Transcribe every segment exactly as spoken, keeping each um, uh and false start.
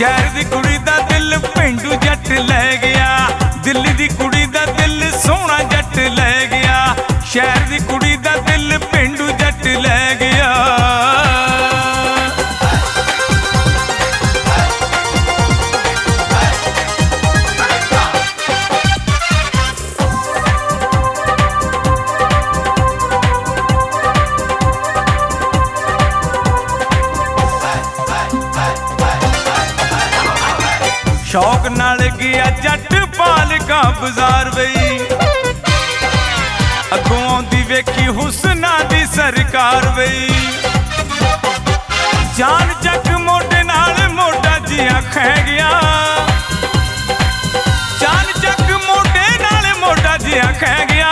शहर दी कुड़ी दा दिल पेंडू जट लै गया। दिल्ली दी कुड़ी दा दिल सोहना जट लै गया। शहर दी कुड़ी दा दिल पेंडू जट लै गया। शौक नाल गया जट पालका बाजार बई। अगों आउंदी वेखी हुसना दी सरकार बई। जान जग मोढे नाल मोढा जिया खै गया। जान जग मोढे नाल मोढा जिया खै गया।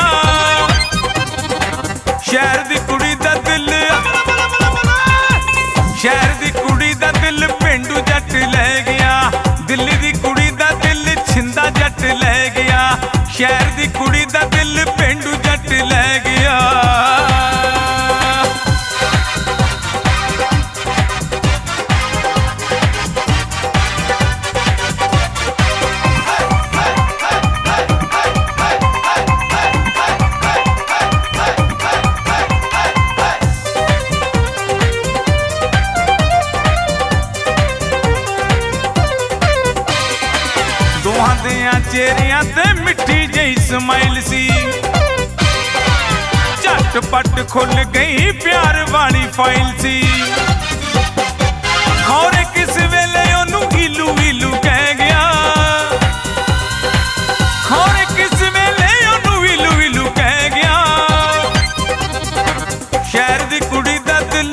शहर दी कुड़ी दा दिल शहर दी कुड़ी दा दिल पेंडू जट लै गया। दिल्ली दी कुड़ी दा दिल छिंदा जट लै गया। शहर दी कुड़ी दा दिल पेंडू जट लै गया। दोहां दियां चेहरियां ते मिट्टी जही स्माइल सी। झटपट खुल गई प्यार वाली फाइल सी। खौरे किस वेले ओनू हीलू हीलू कह गया। खौरे किस वेले ओनू हीलू हीलू कह गया। शहर दी कुड़ी दा दिल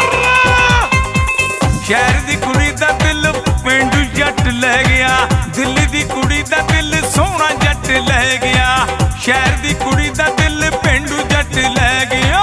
शहर दी कुड़ी दा दिल पेंडू जट लै गया। दिल्ली दी कुड़ी दा दिल सोहना जट लै गया। शहर दी कुड़ी दा दिल पेंडू जट लै गया।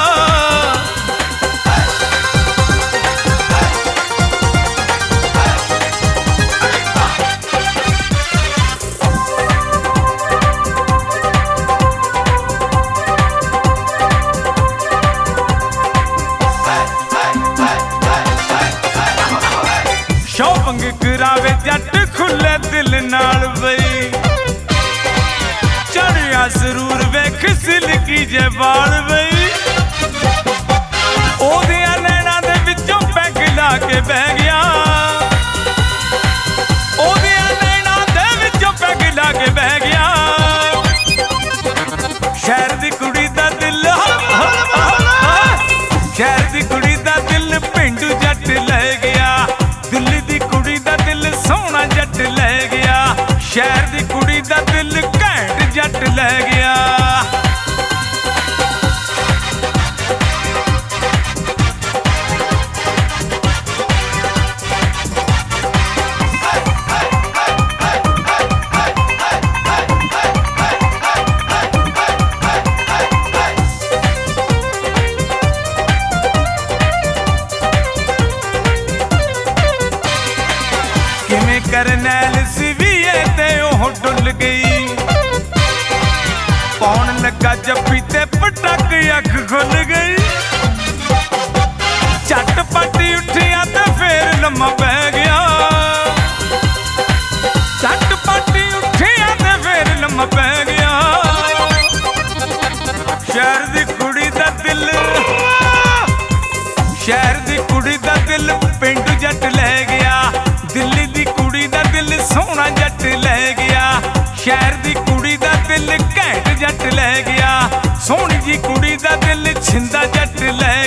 शॉपिंग करावे जट खुले दिल नाल बई। चढ़िया जरूर वेख सिल्की जे बाल बई। ओदियां नैना दे विचों पैग ला के बह गया। ओदियां नैना दे विचों पैग ला के बह गया। शहर दी कुड़ी दा दिल शहर दी कुड़ी दा दिल पेंडू जट लै गया। दिल्ली दी कुड़ी दा दिल सोहना जट लै गया। शहर दी कुड़ी दा दिल घैंट जट लै गया। किवें करनैल सिविए ते ओह डुल गई। पौन लगा जप्पी ते पटक अख खुल गई। झटपट उठिया ते फिर लम्मा पै गया। झटपट उठिया ते फिर लम्मा पै गया। शहर दी कुड़ी दा दिल शहर दी कुड़ी दा दिल पेंडू जट लै गया। दिल्ली दी कुड़ी दा दिल सोहना जट लै गया। शहर दी कुड़ी दा दिल घैंट जट लै गया। सोहनी जी कुड़ी दा दिल छिंदा जट लै